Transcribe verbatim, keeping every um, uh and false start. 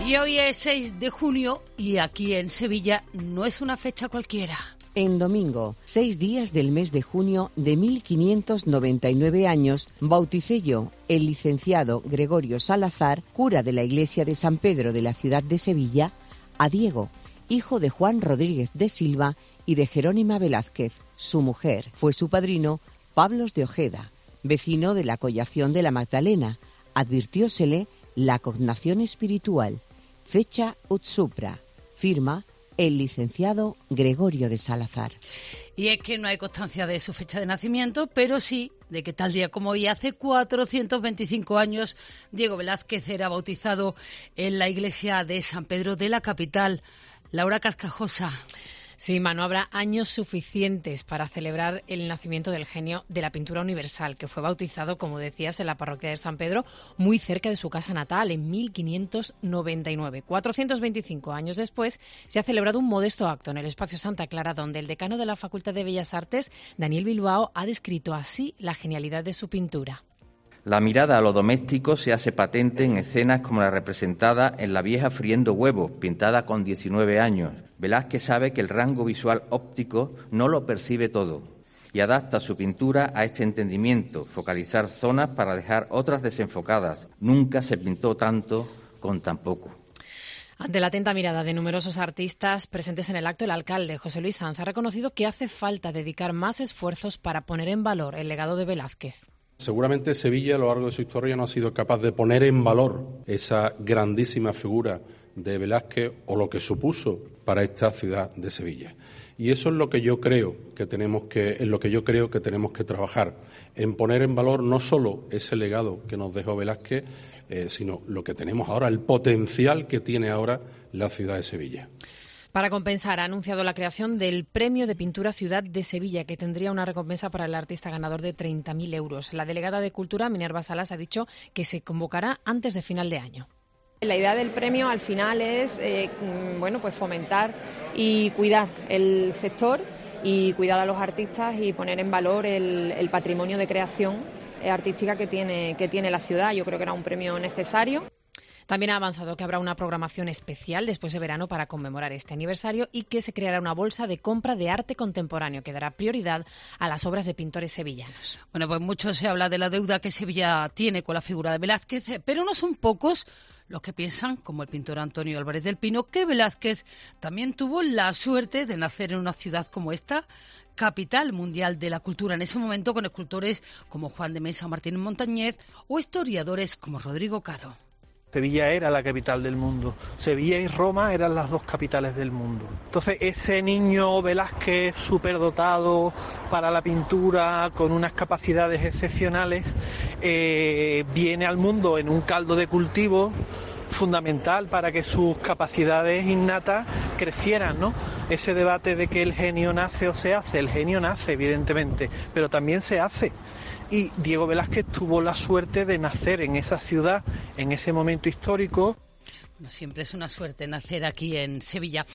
Y hoy es seis de junio y aquí en Sevilla no es una fecha cualquiera. En domingo, seis días del mes de junio de mil quinientos noventa y nueve años, bauticé yo, el licenciado Gregorio Salazar, cura de la iglesia de San Pedro de la ciudad de Sevilla, a Diego, hijo de Juan Rodríguez de Silva y de Jerónima Velázquez, su mujer. Fue su padrino Pablos de Ojeda, vecino de la Collación de la Magdalena. Advirtiósele la cognación espiritual. Fecha ut supra. Firma el licenciado Gregorio de Salazar. Y es que no hay constancia de su fecha de nacimiento, pero sí de que tal día como hoy, hace cuatrocientos veinticinco años, Diego Velázquez era bautizado en la iglesia de San Pedro de la capital. Laura Cascajosa. Sí, Manu, habrá años suficientes para celebrar el nacimiento del genio de la pintura universal, que fue bautizado, como decías, en la parroquia de San Pedro, muy cerca de su casa natal, en mil quinientos noventa y nueve. cuatrocientos veinticinco años después, se ha celebrado un modesto acto en el Espacio Santa Clara, donde el decano de la Facultad de Bellas Artes, Daniel Bilbao, ha descrito así la genialidad de su pintura. La mirada a lo doméstico se hace patente en escenas como la representada en La vieja friendo huevos, pintada con diecinueve años. Velázquez sabe que el rango visual óptico no lo percibe todo y adapta su pintura a este entendimiento, focalizar zonas para dejar otras desenfocadas. Nunca se pintó tanto con tan poco. Ante la atenta mirada de numerosos artistas presentes en el acto, el alcalde José Luis Sanz ha reconocido que hace falta dedicar más esfuerzos para poner en valor el legado de Velázquez. Seguramente Sevilla, a lo largo de su historia, no ha sido capaz de poner en valor esa grandísima figura de Velázquez o lo que supuso para esta ciudad de Sevilla. Y eso es lo que yo creo que tenemos que, en lo que yo creo que tenemos que trabajar, en poner en valor no solo ese legado que nos dejó Velázquez, eh, sino lo que tenemos ahora, el potencial que tiene ahora la ciudad de Sevilla. Para compensar, ha anunciado la creación del Premio de Pintura Ciudad de Sevilla, que tendría una recompensa para el artista ganador de treinta mil euros. La delegada de Cultura, Minerva Salas, ha dicho que se convocará antes de final de año. La idea del premio al final es eh, bueno, pues fomentar y cuidar el sector y cuidar a los artistas y poner en valor el, el patrimonio de creación artística que tiene, que tiene la ciudad. Yo creo que era un premio necesario. También ha avanzado que habrá una programación especial después de verano para conmemorar este aniversario y que se creará una bolsa de compra de arte contemporáneo que dará prioridad a las obras de pintores sevillanos. Bueno, pues mucho se habla de la deuda que Sevilla tiene con la figura de Velázquez, pero no son pocos los que piensan, como el pintor Antonio Álvarez del Pino, que Velázquez también tuvo la suerte de nacer en una ciudad como esta, capital mundial de la cultura en ese momento, con escultores como Juan de Mesa o Martínez Montañez o historiadores como Rodrigo Caro. Sevilla era la capital del mundo, Sevilla y Roma eran las dos capitales del mundo. Entonces ese niño Velázquez superdotado para la pintura, con unas capacidades excepcionales, eh, viene al mundo en un caldo de cultivo fundamental para que sus capacidades innatas crecieran, ¿no? Ese debate de que el genio nace o se hace, el genio nace evidentemente, pero también se hace. Y Diego Velázquez tuvo la suerte de nacer en esa ciudad, en ese momento histórico. Bueno, siempre es una suerte nacer aquí en Sevilla.